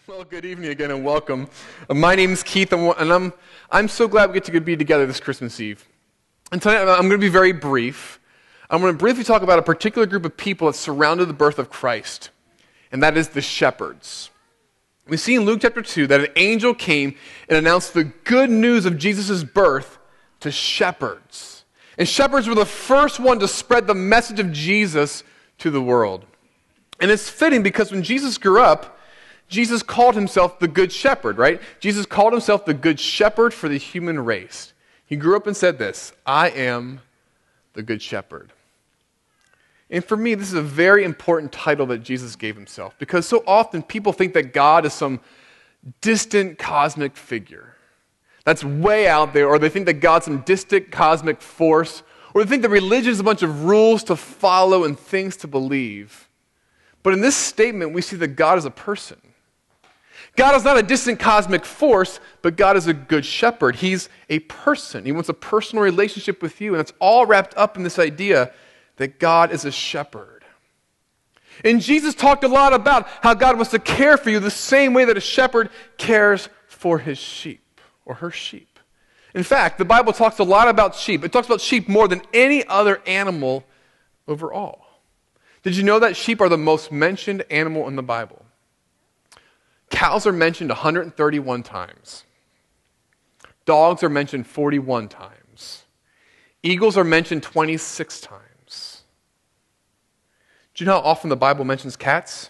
Well, good evening again and welcome. My name's Keith, and I'm so glad we get to be together this Christmas Eve. And tonight I'm going to be very brief. I'm going to briefly talk about a particular group of people that surrounded the birth of Christ, and that is the shepherds. We see in Luke chapter 2 that an angel came and announced the good news of Jesus' birth to shepherds. And shepherds were the first one to spread the message of Jesus to the world. And it's fitting because when Jesus grew up, Jesus called himself the Good Shepherd, right? Jesus called himself the Good Shepherd for the human race. He grew up and said this, "I am the Good Shepherd." And for me, this is a very important title that Jesus gave himself, because so often people think that God is some distant cosmic figure that's way out there, or they think that God's some distant cosmic force, or they think that religion is a bunch of rules to follow and things to believe. But in this statement, we see that God is a person. God is not a distant cosmic force, but God is a good shepherd. He's a person. He wants a personal relationship with you, and it's all wrapped up in this idea that God is a shepherd. And Jesus talked a lot about how God wants to care for you the same way that a shepherd cares for his sheep or her sheep. In fact, the Bible talks a lot about sheep. It talks about sheep more than any other animal overall. Did you know that sheep are the most mentioned animal in the Bible? Cows are mentioned 131 times. Dogs are mentioned 41 times. Eagles are mentioned 26 times. Do you know how often the Bible mentions cats?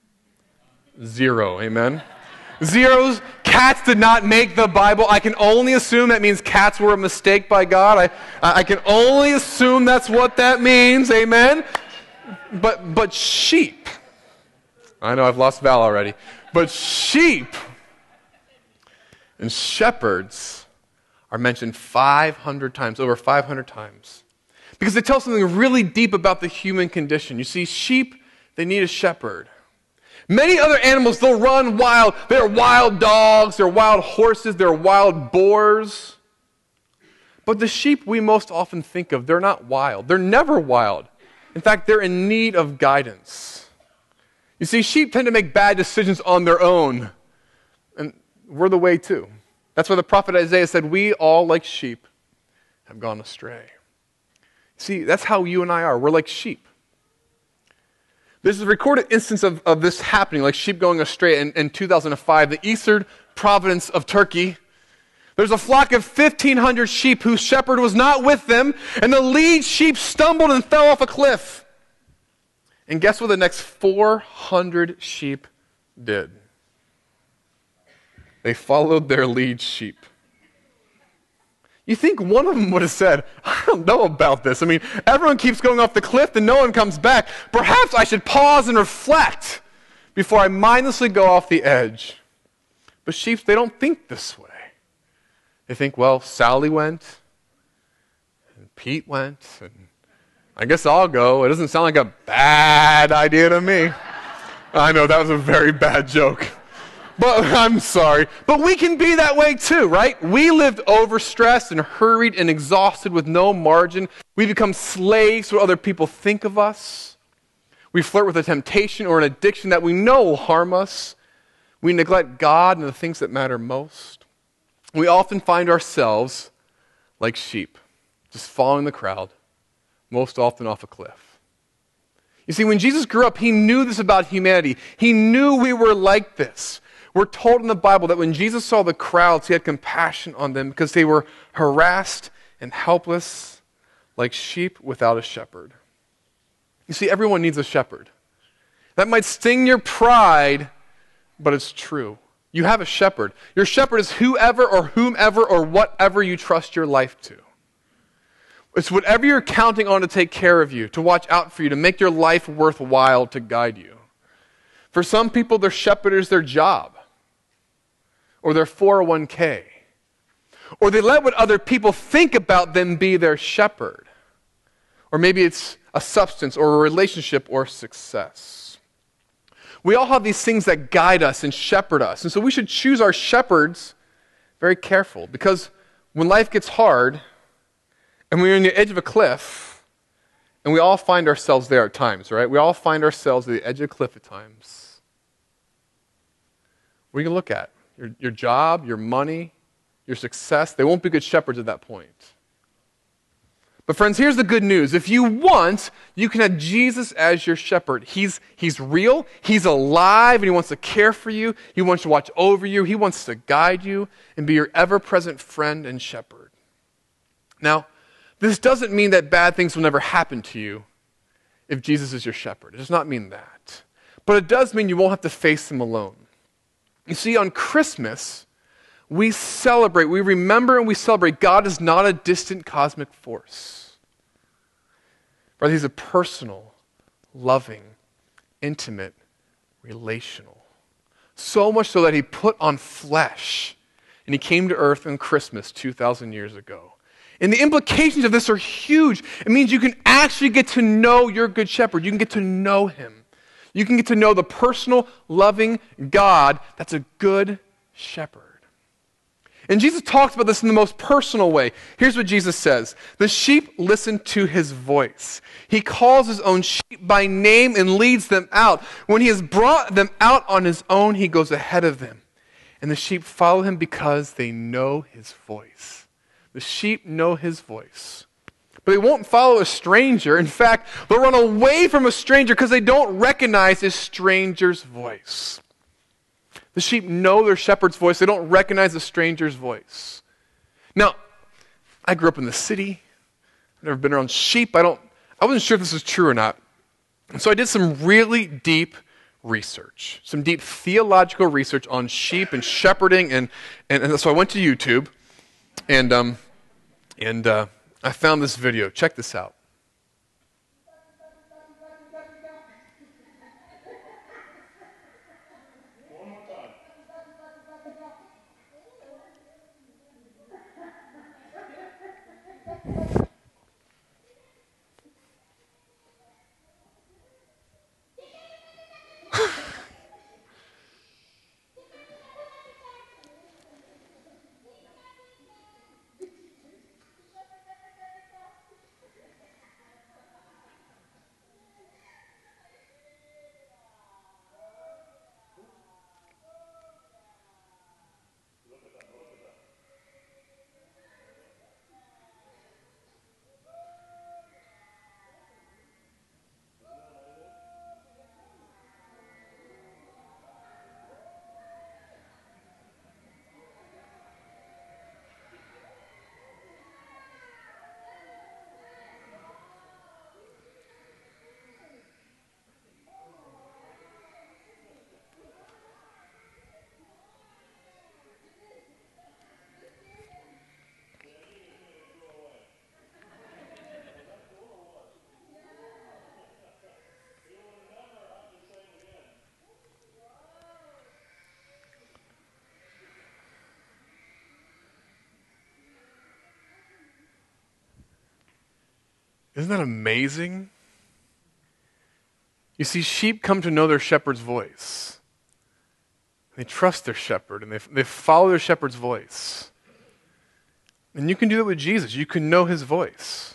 0, amen? Zeros. Cats did not make the Bible. I can only assume that means cats were a mistake by God. I can only assume that's what that means, amen? But sheep. I know I've lost Val already. But sheep and shepherds are mentioned 500 times, over 500 times. Because they tell something really deep about the human condition. You see, sheep, they need a shepherd. Many other animals, they'll run wild. They're wild dogs, they're wild horses, they're wild boars. But the sheep we most often think of, they're not wild. They're never wild. In fact, they're in need of guidance. You see, sheep tend to make bad decisions on their own, and we're the way too. That's why the prophet Isaiah said, "We all, like sheep, have gone astray." See, that's how you and I are. We're like sheep. There's a recorded instance of this happening, like sheep going astray, in 2005, the eastern province of Turkey. There's a flock of 1,500 sheep whose shepherd was not with them, and the lead sheep stumbled and fell off a cliff. And guess what the next 400 sheep did? They followed their lead sheep. You think one of them would have said, "I don't know about this. I mean, everyone keeps going off the cliff and no one comes back. Perhaps I should pause and reflect before I mindlessly go off the edge." But sheep, they don't think this way. They think, well, Sally went, and Pete went, and I guess I'll go. It doesn't sound like a bad idea to me. I know that was a very bad joke. But I'm sorry. But we can be that way too, right? We lived overstressed and hurried and exhausted with no margin. We become slaves to what other people think of us. We flirt with a temptation or an addiction that we know will harm us. We neglect God and the things that matter most. We often find ourselves like sheep, just following the crowd, most often off a cliff. You see, when Jesus grew up, he knew this about humanity. He knew we were like this. We're told in the Bible that when Jesus saw the crowds, he had compassion on them because they were harassed and helpless, like sheep without a shepherd. You see, everyone needs a shepherd. That might sting your pride, but it's true. You have a shepherd. Your shepherd is whoever or whomever or whatever you trust your life to. It's whatever you're counting on to take care of you, to watch out for you, to make your life worthwhile, to guide you. For some people, their shepherd is their job, or their 401k, or they let what other people think about them be their shepherd. Or maybe it's a substance or a relationship or success. We all have these things that guide us and shepherd us, and so we should choose our shepherds very careful, because when life gets hard, and we're on the edge of a cliff, and we all find ourselves there at times, right? We all find ourselves at the edge of a cliff at times. What are you going to look at? Your job, your money, your success? They won't be good shepherds at that point. But friends, here's the good news. If you want, you can have Jesus as your shepherd. He's real, he's alive, and he wants to care for you. He wants to watch over you. He wants to guide you and be your ever-present friend and shepherd. Now, this doesn't mean that bad things will never happen to you if Jesus is your shepherd. It does not mean that. But it does mean you won't have to face them alone. You see, on Christmas, we celebrate, we remember and we celebrate God is not a distant cosmic force. Rather, he's a personal, loving, intimate, relational. So much so that he put on flesh and he came to earth on Christmas 2,000 years ago. And the implications of this are huge. It means you can actually get to know your good shepherd. You can get to know him. You can get to know the personal, loving God that's a good shepherd. And Jesus talks about this in the most personal way. Here's what Jesus says. The sheep listen to his voice. He calls his own sheep by name and leads them out. When he has brought them out on his own, he goes ahead of them. And the sheep follow him because they know his voice. The sheep know his voice. But they won't follow a stranger. In fact, they'll run away from a stranger because they don't recognize a stranger's voice. The sheep know their shepherd's voice. They don't recognize a stranger's voice. Now, I grew up in the city. I've never been around sheep. I wasn't sure if this was true or not. And so I did some really deep research, some deep theological research on sheep and shepherding. And so I went to YouTube and I found this video. Check this out. Isn't that amazing? You see, sheep come to know their shepherd's voice. They trust their shepherd, and they follow their shepherd's voice. And you can do that with Jesus. You can know his voice.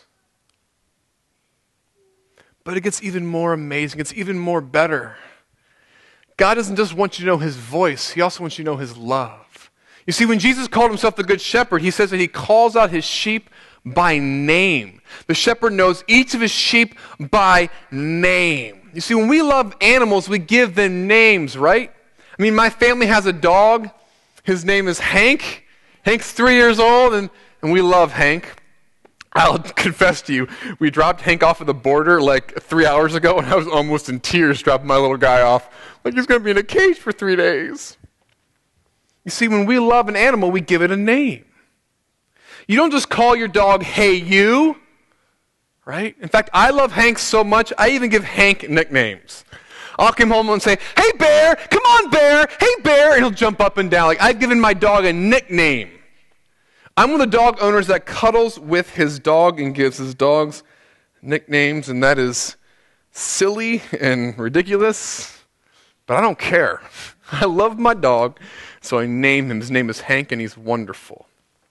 But it gets even more amazing. It's even more better. God doesn't just want you to know his voice. He also wants you to know his love. You see, when Jesus called himself the Good Shepherd, he says that he calls out his sheep by name. The shepherd knows each of his sheep by name. You see, when we love animals, we give them names, right? I mean, my family has a dog. His name is Hank. Hank's 3 years old, and we love Hank. I'll confess to you, we dropped Hank off at the border like 3 hours ago, and I was almost in tears dropping my little guy off. Like he's going to be in a cage for 3 days. You see, when we love an animal, we give it a name. You don't just call your dog, hey, you, right? In fact, I love Hank so much, I even give Hank nicknames. I'll come home and say, hey, Bear, come on, Bear, hey, Bear, and he'll jump up and down. Like, I've given my dog a nickname. I'm one of the dog owners that cuddles with his dog and gives his dogs nicknames, and that is silly and ridiculous, but I don't care. I love my dog, so I name him. His name is Hank, and he's wonderful.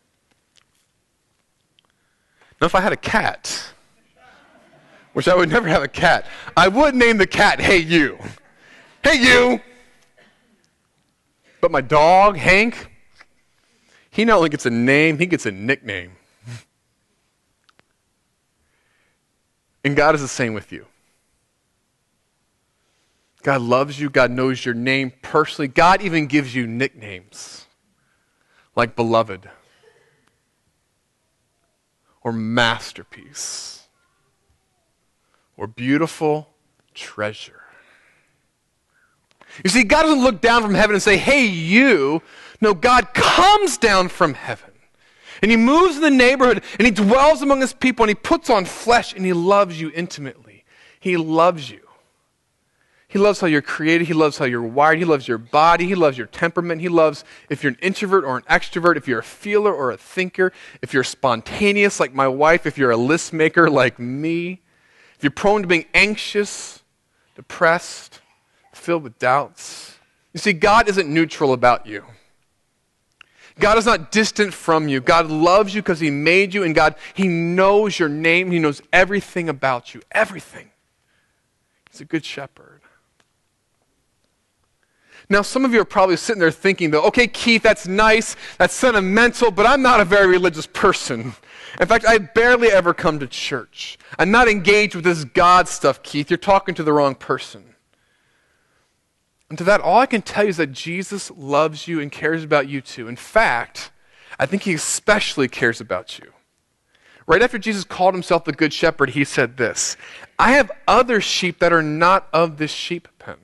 Now, if I had a cat, which I would never have a cat, I would name the cat, hey, you. Hey, you. But my dog, Hank, he not only gets a name, he gets a nickname. And God is the same with you. God loves you. God knows your name personally. God even gives you nicknames like beloved or masterpiece or beautiful treasure. You see, God doesn't look down from heaven and say, hey, you. No, God comes down from heaven. And he moves in the neighborhood, and he dwells among his people, and he puts on flesh, and he loves you intimately. He loves you. He loves how you're created. He loves how you're wired. He loves your body. He loves your temperament. He loves if you're an introvert or an extrovert, if you're a feeler or a thinker, if you're spontaneous like my wife, if you're a list maker like me, if you're prone to being anxious, depressed, filled with doubts. You see, God isn't neutral about you. God is not distant from you. God loves you because he made you, and God, he knows your name. He knows everything about you. Everything. He's a good shepherd. Now, some of you are probably sitting there thinking, though, okay, Keith, that's nice, that's sentimental, but I'm not a very religious person. In fact, I barely ever come to church. I'm not engaged with this God stuff, Keith. You're talking to the wrong person. And to that, all I can tell you is that Jesus loves you and cares about you too. In fact, I think he especially cares about you. Right after Jesus called himself the Good Shepherd, he said this, I have other sheep that are not of this sheep pen.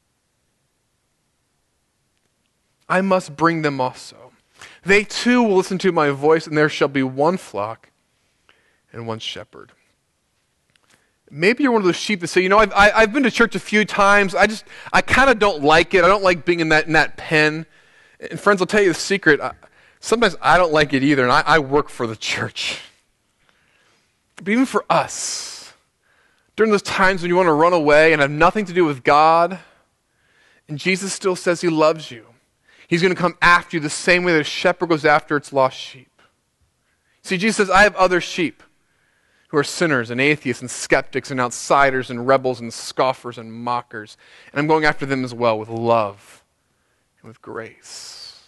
I must bring them also. They too will listen to my voice, and there shall be one flock and one shepherd. Maybe you're one of those sheep that say, you know, I've been to church a few times. I kind of don't like it. I don't like being in that pen. And friends, I'll tell you the secret. Sometimes I don't like it either, and I work for the church. But even for us, during those times when you want to run away and have nothing to do with God, and Jesus still says he loves you. He's going to come after you the same way that a shepherd goes after its lost sheep. See, Jesus says, I have other sheep who are sinners and atheists and skeptics and outsiders and rebels and scoffers and mockers. And I'm going after them as well with love and with grace.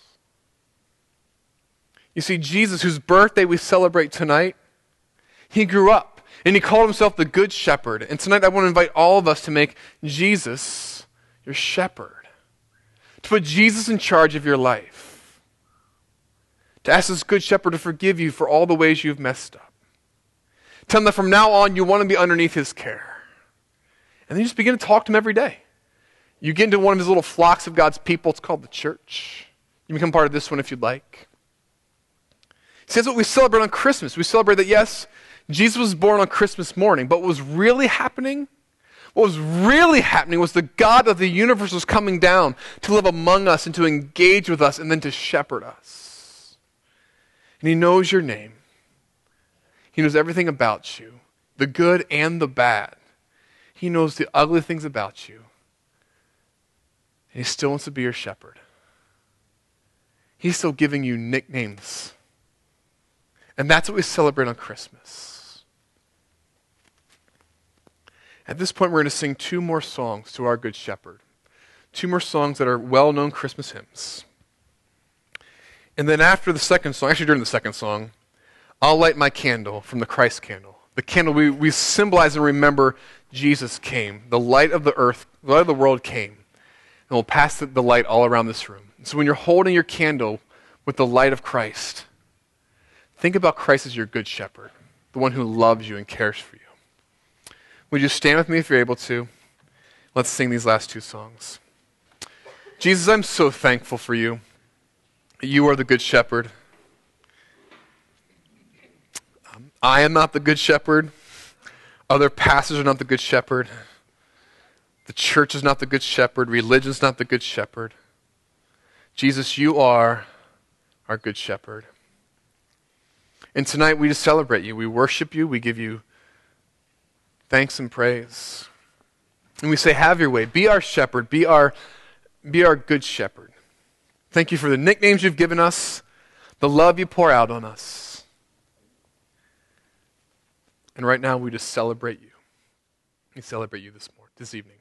You see, Jesus, whose birthday we celebrate tonight, he grew up and he called himself the Good Shepherd. And tonight I want to invite all of us to make Jesus your shepherd. To put Jesus in charge of your life. To ask this Good Shepherd to forgive you for all the ways you've messed up. Tell him that from now on you want to be underneath his care. And then you just begin to talk to him every day. You get into one of his little flocks of God's people. It's called the church. You become part of this one if you'd like. See, that's what we celebrate on Christmas. We celebrate that, yes, Jesus was born on Christmas morning, but what was really happening was the God of the universe was coming down to live among us and to engage with us and then to shepherd us. And he knows your name. He knows everything about you, the good and the bad. He knows the ugly things about you. And he still wants to be your shepherd. He's still giving you nicknames. And that's what we celebrate on Christmas. At this point, we're going to sing two more songs to our Good Shepherd. Two more songs that are well-known Christmas hymns. And then after the second song, actually during the second song, I'll light my candle from the Christ candle. The candle we symbolize and remember Jesus came. The light of the earth, the light of the world came. And we'll pass the light all around this room. So when you're holding your candle with the light of Christ, think about Christ as your Good Shepherd, the one who loves you and cares for you. Would you stand with me if you're able to? Let's sing these last two songs. Jesus, I'm so thankful for you. You are the Good Shepherd. I am not the Good Shepherd. Other pastors are not the Good Shepherd. The church is not the Good Shepherd. Religion is not the Good Shepherd. Jesus, you are our Good Shepherd. And tonight we just celebrate you. We worship you. We give you thanks and praise. And we say, have your way. Be our shepherd. Be our Good Shepherd. Thank you for the nicknames you've given us, the love you pour out on us. And right now we just celebrate you. We celebrate you this evening.